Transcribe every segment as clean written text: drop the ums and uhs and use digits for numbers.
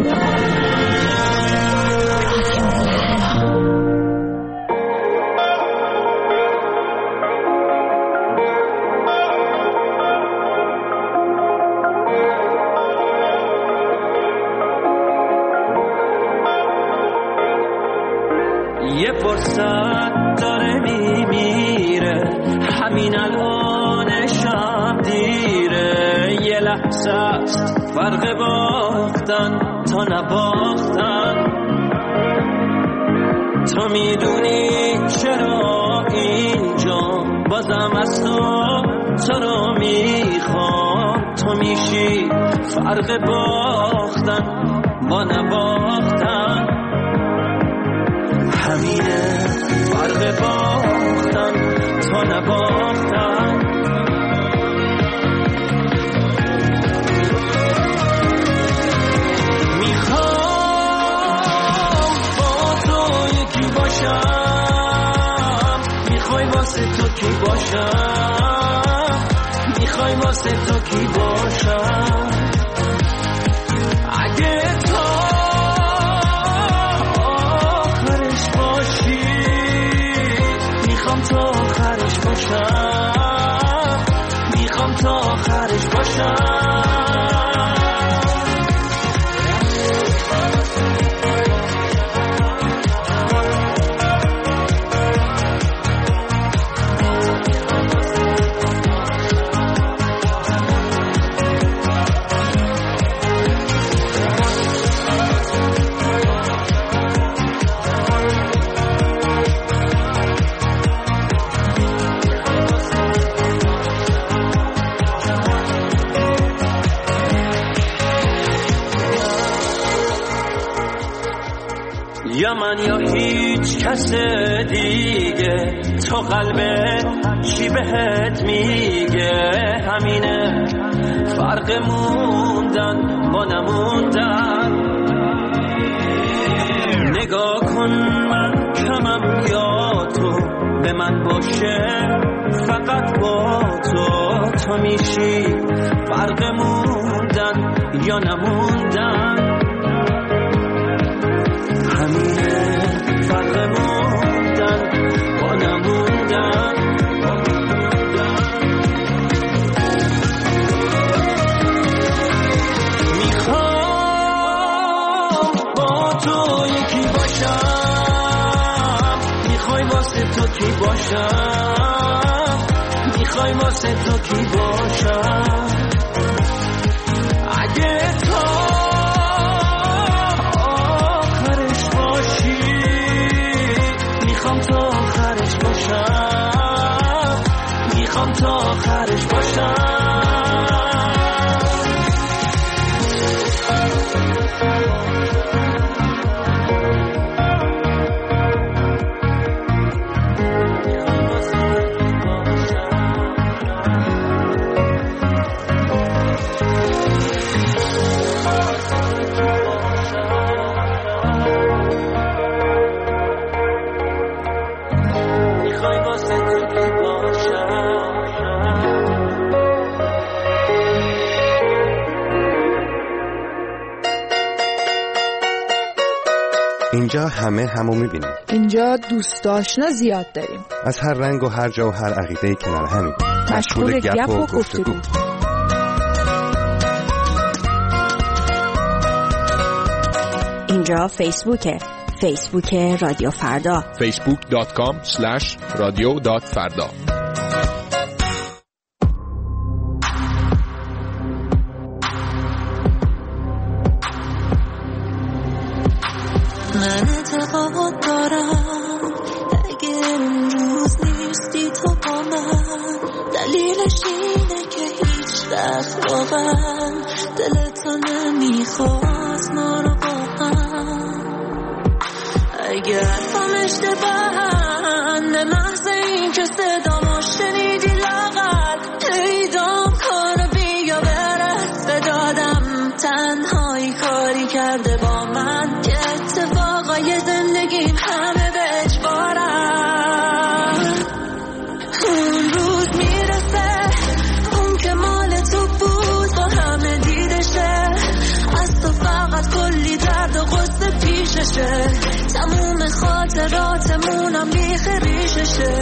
یه فرصت داره میمیره، همین الان شب دیره. یه لحظه است فرق باختن تا نباختن. تو میدونی چرا اینجا بازم از تو رو میخوام. تو میشی فرق باختن با نباختن. همینه فرق باختن تا نباختن. میخوام با تو یکی باشم. میخوای واسه تو کی باشم. میخوای واسه تو کی باشم. اگه تو تا آخرش باشم. میخوام تا آخرش باشم. یا من یا هیچ کس دیگه، تو قلبت چی بهت میگه. همینه فرق موندن با نموندن. نگاه کن من کمم یا تو به من باشه فقط با تو. تو میشی فرق موندن یا نموندن. همینه فرق موندن با نموندن. میخوام با تو یکی باشم. میخوای واسه تو کی باشم. میخوای واسه تو کی باشم. اگه تو میخوام تا آخرش باشم. میخوام تا آخرش باشم. اینجا همه همو میبینیم. اینجا دوست آشنا زیاد داریم. از هر رنگ و هر جا و هر عقیده‌ای کنار همین. مشغول گپ و گفتگو. اینجا فیسبوکه. فیسبوک رادیو فردا. facebook.com/radio.farda. من اعتقاد دارم اگه اون روز نیستی تو با من، دلیلش اینه که هیچ وقت واقعا دلتو نمیخواست ما رو با هم. اگه حرفم اشتباهن به محض این که صدامو شنیدی لاغر پیدام کن بیا برس به دادم. تنهایی کاری کرده با من که اتفاقای زندگیم همه به اجبارم. اون روز میرسه اون که مال تو بود با همه دیدشه، از تو فقط کلی بشه، تموم خاطراتمونم بیخ ریششه.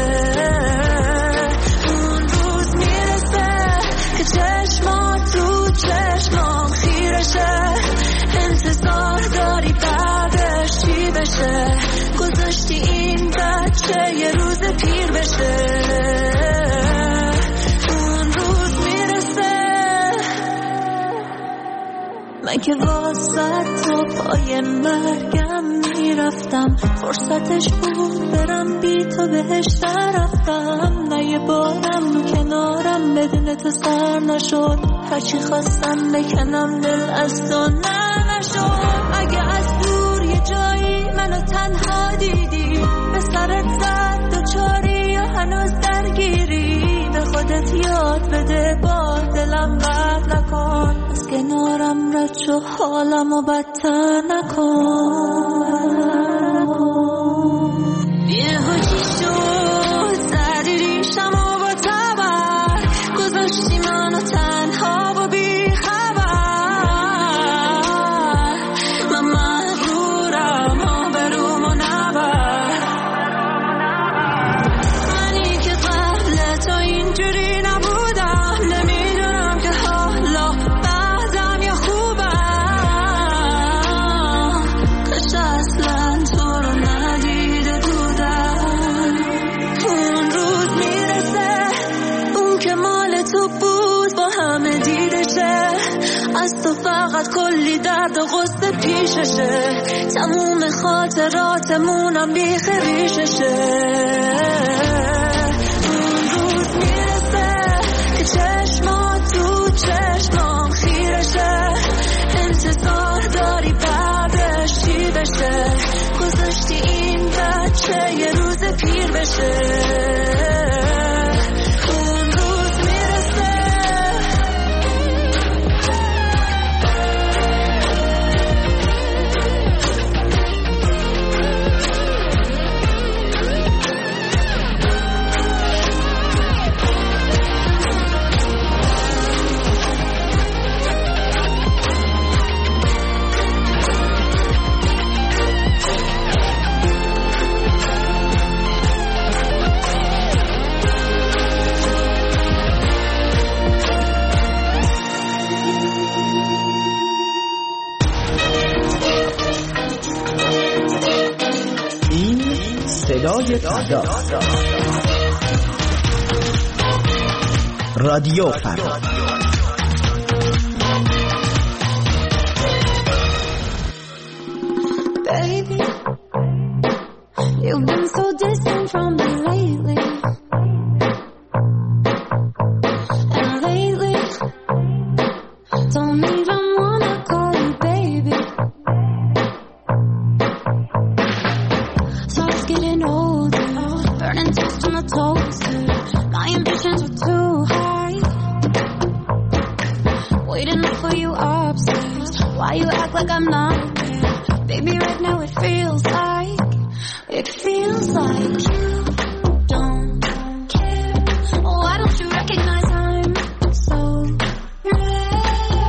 اون روز میرسه که چشمات تو چشمام خیرشه، انتظار داری بعدش چی بشه، گذاشتی این بچه یه روز پیر بشه. اون روز میرسه من که واسه تو پای مرگم میرفتم، فرصتش بود برم بی تو بهش رفتم. نه یه بارم کنارم بدون تو سر نشد، هرچی خواستم بکنم دل از تو نشد. اگه از دور یه جایی منو تنها دیدی، به سرت زد دوچاری یا هنوز درگیری، به خودت یاد بده با دلم بد نکن، از کنارم رد شو حالمو بدتر نکن. یه حجی شد زدی ریشمو با تبر، گذاشتی منو تنها و بی خبر. من مغرورم و برومو نبر، منی که قبل تو اینجوری نبودم، نمیدونم که حالا بعدم یا خوبم. کاش اصلا تو رو ندیده بودم. اون روز میرسه اون که مال تو بود با همه دیدشه، از تو فقط کلی درد و غصه پیششه، تموم خاطراتمونم بیخ ریششه. اون روز میرسه که چشمات تو چشمام خیرشه، انتظار داری بعدش چی بشه، گذاشتی این بچه یه روز پیر بشه. اون روز میرسه صدای فردا، رادیو فردا. Baby, you've been so distant from me lately, and lately don't even wanna call you baby. Starts getting older, burning toast on the toaster. My ambitions were too high, waiting for you upstairs. Why you act like I'm not there? Baby, right now it feels like you don't care. Why don't you recognize I'm so rare?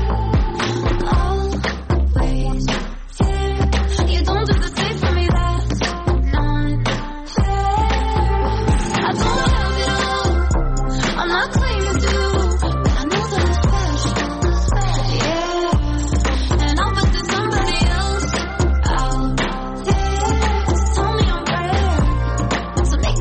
Always there. You don't do the same for me, that's not fair. I don't have it all, I'm not claiming to, but I know that I'm special, yeah. And I'll bet there's somebody else out there. So tell me I'm rare, so make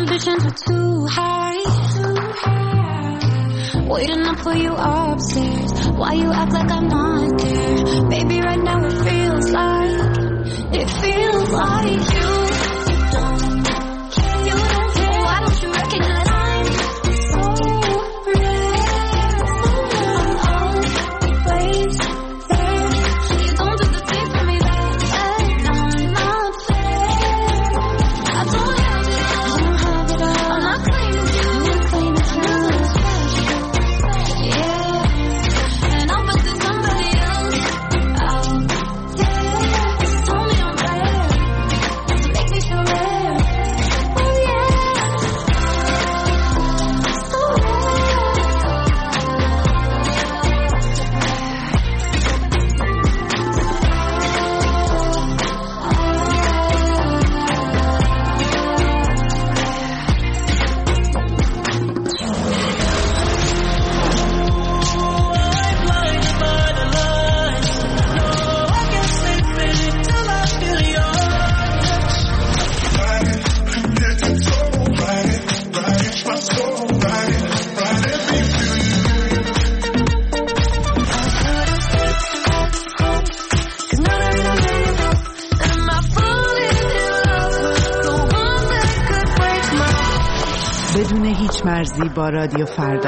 ambitions were too high. Waiting to pull you upstairs. Why you act like I'm not there? Baby, right now it feels like you don't care. Why don't you recognize I'm so rare? I'm always there. You don't do the things for me that I'm not fair. I don't have it all. I'm not claiming you. Yeah, and I'll bet there's somebody else out there. Just tell me I'm rare to make me feel rare. Oh yeah, so بدون هیچ مرزی با رادیو فردا.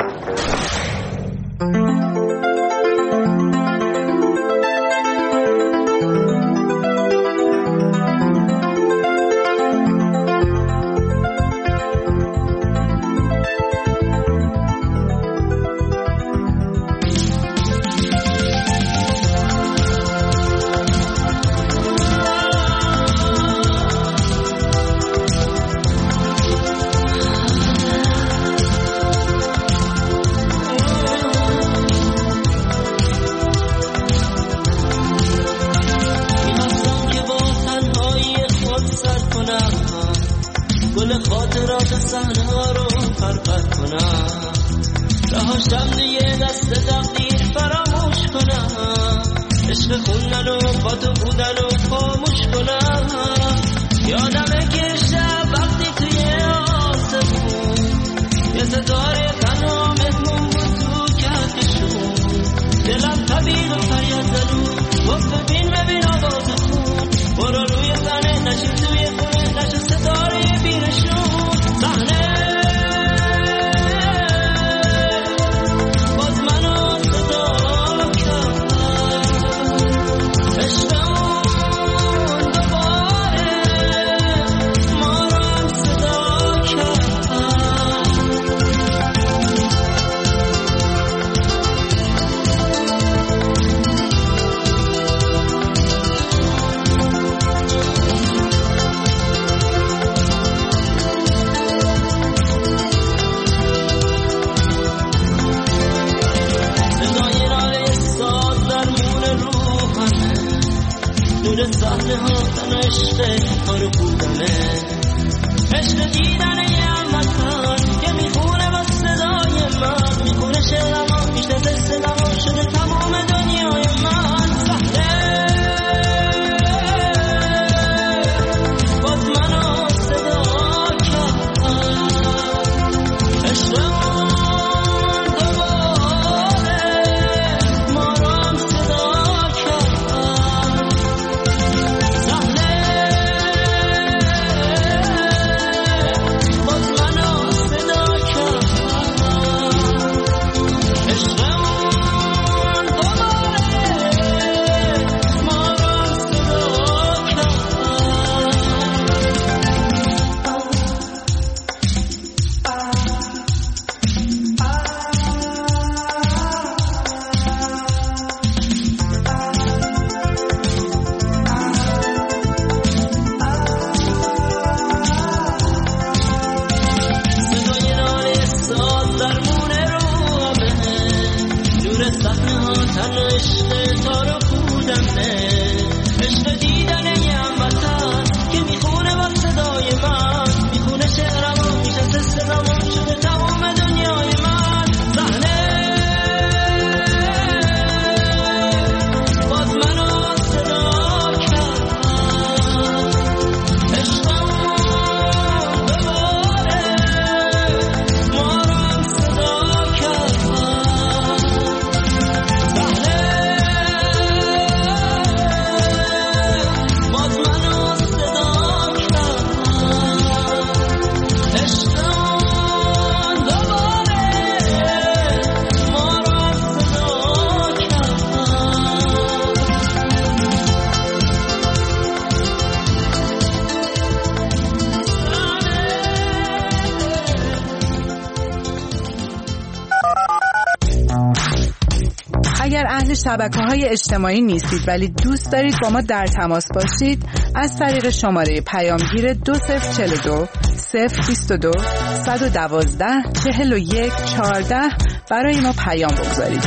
اهل شبکه‌های اجتماعی نیستید ولی دوست دارید با ما در تماس باشید، از طریق شماره پیامگیر 2042 022 112 41 14 برای ما پیام بگذارید.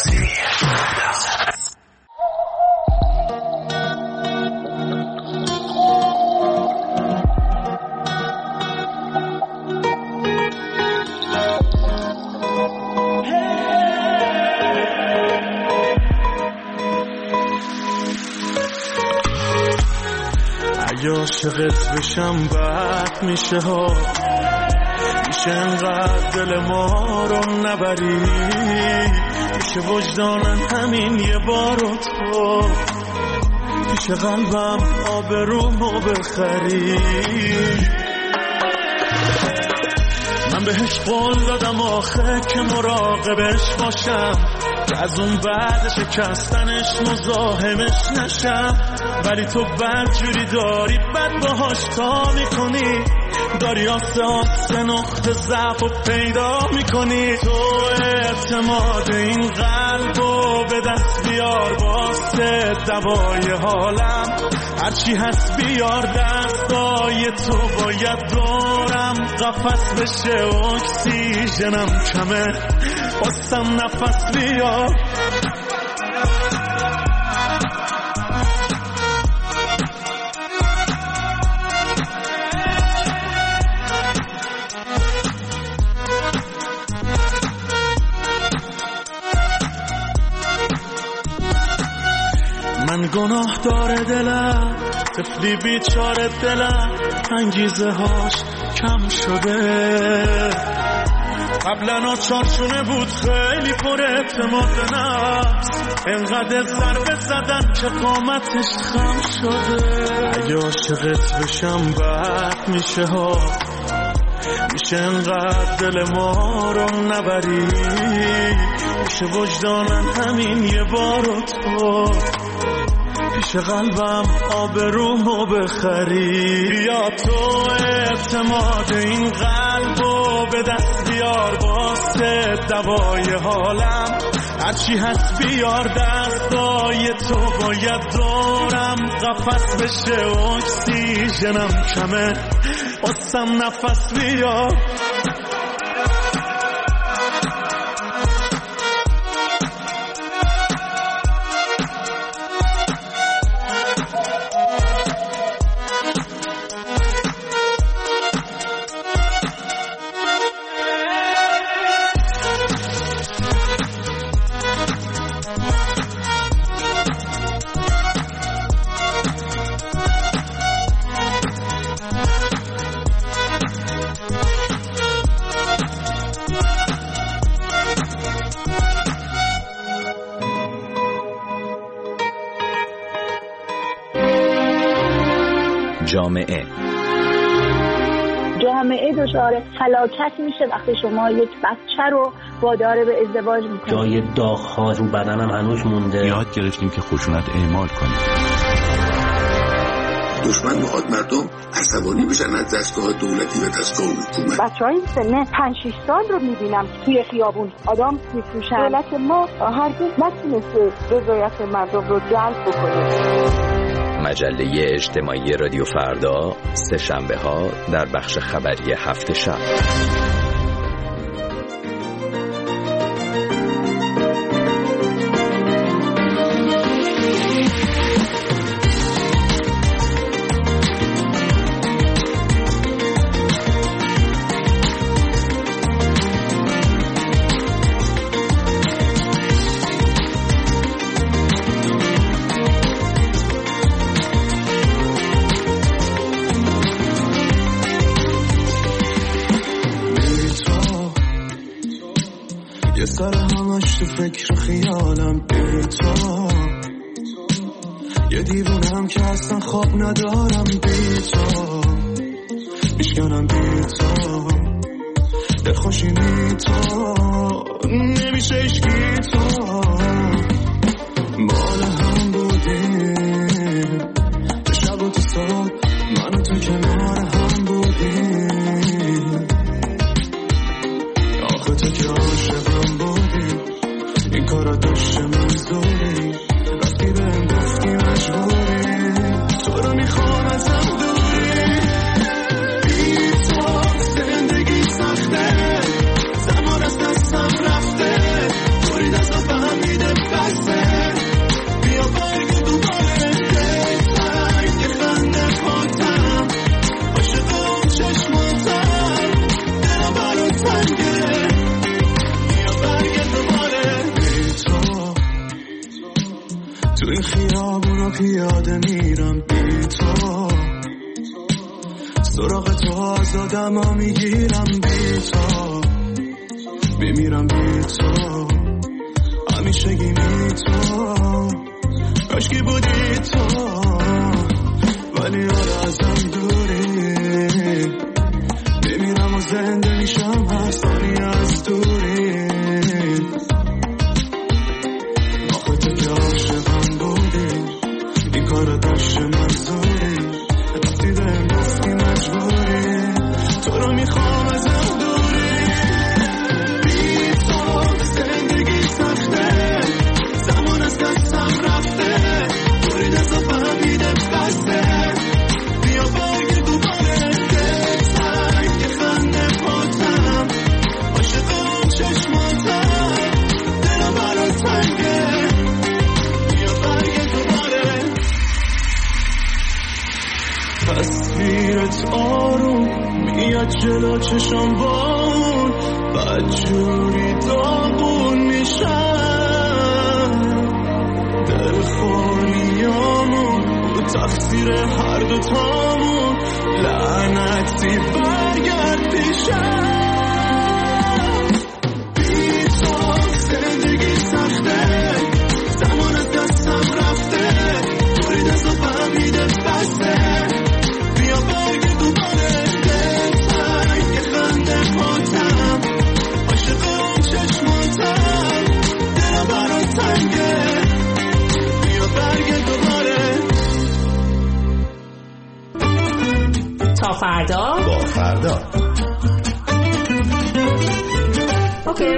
عاشقت بشم بد میشه ها، میشه انقدر دل ما رو نبری، میشه وجدانم همین یه بارو تو، میشه قلبم آبرومو بخری. من بهش قول دادم آخه که مراقبش باشم، که از اون بعد شکستنش مزاحمش نشم، ولی تو بدجوری داری بد باهاش تا میکنی، داری آسه نقطه ضعف و پیدا میکنی. تو اعتماد این قلبو به دست بیار واسه دوای حالم، هرچی هست بیار دستای تو، باید دورم قفس بشه اکسیژنم کمه واسم نفس بیار. من گناه داره دلم، طفلی بیچاره دلم، انگیزه هاش کم شده، قبلا چارچونه بود خیلی پر اعتماد به نفس، انقدر ضربه زدن که قامتش خم شده. اگه عاشقت بشم بد میشه ها، میشه انقدر دل ما رو نبری، میشه وجدانم همین یه بارو تو، پیش قلبم آبرومو بخری. بیا تو اعتماد این قلبو به دست بیار واسه دوای حالم، هرچی هست بیار دستای تو، باید دورم قفس بشه اکسیژنم کمه واسم نفس بیار. جامعه دچار فلاکت میشه وقتی شما یک بچه رو وادار به ازدواج میکنید. جای داغ‌ها رو بدنم هنوز مونده. یاد گرفتیم که خشونت اعمال کنیم. دشمن میخواد مردم عصبانی بشن از دستگاه دولتی و دستگاه حکومت. بچه‌های سن 5-6 سال رو میبینم توی خیابون آدم میفروشن. دولت ما هرگز نتونسته رضایت مردم رو جلب بکنه. مجله اجتماعی رادیو فردا، سه شنبه ها در بخش خبری هفت شب. سر همش تو فکر خیالم بی تو، یه دیوونم که اصلا خواب ندارم بی تو، میشکنم بی تو، دلخوشی تو نمیشه اشکی تو، مال هم بودیم شب و تو صبح من و تو کنار هم بودیم، آخه تو که عاشقم بودی این کارا داشته من زود تو این خیابونا پیاده میرم بی تو، سراغ تو آزادم ها میگیرم بی تو، میمیرم بی تو، همیشگی بی تو، کاشکی بودی تو، ولی آره ازم دوری، میمیرم و زنده میشم هر ثانیه از دوری. آخه تو که عاشقم بودی این کارو داشت منظوری، رفتی بهم گفتی مجبوری، تو رو میخوام ازم دوری. بی تو زندگی سخته، زمان از دستم رفته، دوری دستا فهمیده بسته، بیا برگرد دوباره دلتنگ که خنده پاتم، عاشق اون چشماتم، دلم برات تنگه، بیا برگرد دوباره. تصویرت آروم میاد جلو چشم بان، بدجوری داغون میشم، دل خالیامون رو تقصیر هر دوتامون، لعنتی برگرد پیشم. بی تو زندگی سخته، زمان از دستم رفته، دوری دست و فهمیده بسته، بیا برگرد دوباره دلتنگ که خنده پاتم، عاشق اون چشماتم، دلم برات تنگه، بیا برگرد دوباره. تا فردا با فردا. اوکی.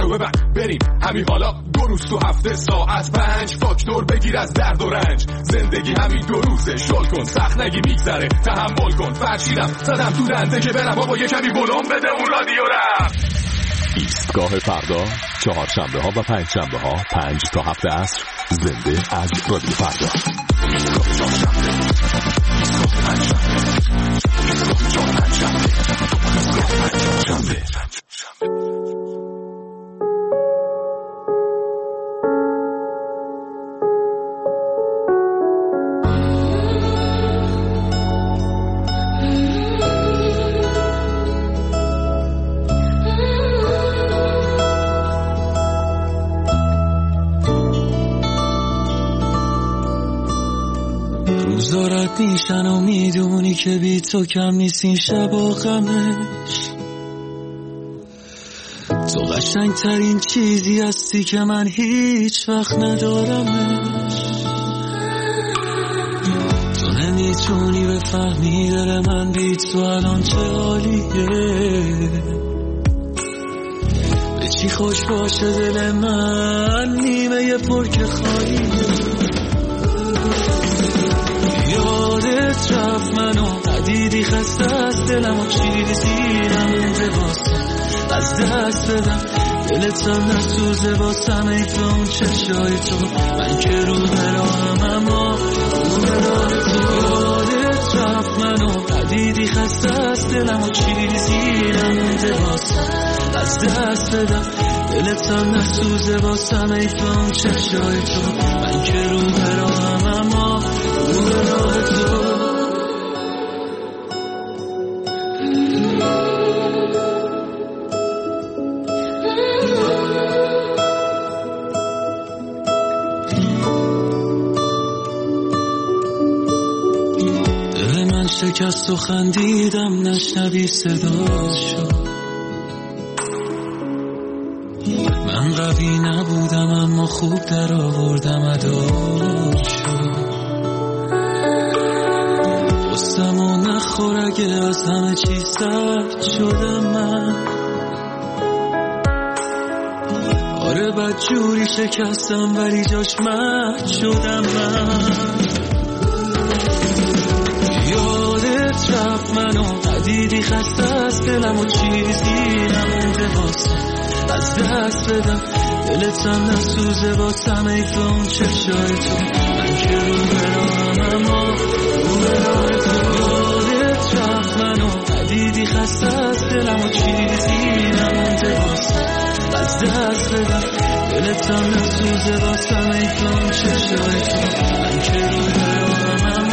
درو ببند بریم همین حالا 2 روز تو هفته ساعت 5 فاکتور بگیر از درد و رنج زندگی همین 2 روزه شل کن سخت نگی میگذره تحمل کن فرشیدم زدم تو دنده که برم بابا یه کمی بلوم بده اون رادیو رفت. ایستگاه فردا 4 شنبه ها و 5 شنبه ها 5 تا 7 عصر زنده از رادیو فردا. روزارت میشن و میدونی که بی تو کم نیست این شب و غمش تو قشنگ ترین چیزی هستی که من هیچ وقت ندارمش تو نمیتونی بفهمی دل من بی تو الان چه حالیه به چی خوش باشه دل من نیمه پر که خالیه یادت رفت منو ندیدی خسته از دلم و چیزی نمونده واسه از دست بدم دلت هم نسوزه واسم ایف اون چشای تو من که رو براهم اما رو براه تو یادت رفت منو ندیدی خسته از دلم و چیزی نمونده واسه از دست بدم دلت هم نسوزه واسم ایف اون چشای تو من که رو براهم اما رو براه تو شکست و خندیدم نشنوی صداشو من قوی نبودم اما خوب در آوردم اداشو دوستم و نخور اگه از همه چیز سرد شدم من آره بد جوری شکستم ولی جاش مهد شدم من یادت رفت منو ندیدی خسته از دلم و چیزی نمونده واسه از دست بدم دلت هم نسوزه واسم ایف اون چشای تو من که رو براهم اما رو براه تو یادت رفت منو ندیدی خسته از دلم و چیزی نمونده واسه از دست بدم دلت هم نسوزه واسم ایف اون چشای تو من که رو براهم